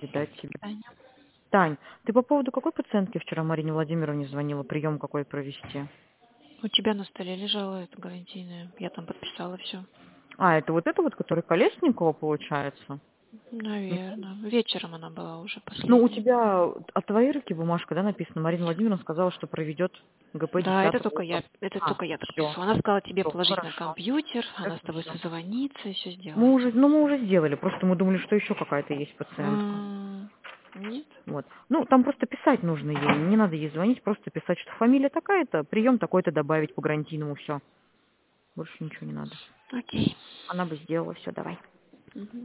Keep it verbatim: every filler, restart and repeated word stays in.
передать тебе. Таня. Тань, ты по поводу какой пациентки вчера Марине Владимировне звонила, прием какой провести? У тебя на столе лежала эта гарантийная. Я там подписала все. А, это вот это вот, который Колесникова получается? Наверное. Вечером она была уже Ну, у последняя. тебя от твоей руки бумажка, да, написано? Марина Владимировна сказала, что проведет ГП Да, это десятого. только я, это А, только я все, подписала. Она сказала тебе все, положить на хорошо. компьютер, она с Это тобой все. созвонится и все Мы сделает. уже, ну, мы уже сделали, просто мы думали, что еще какая-то есть пациентка. М, Нет? Вот. Ну, там просто писать нужно ей, не надо ей звонить, просто писать, что фамилия такая-то, прием такой-то добавить по гарантийному, все. Больше ничего не надо. Окей. Она бы сделала все, давай. Мгм.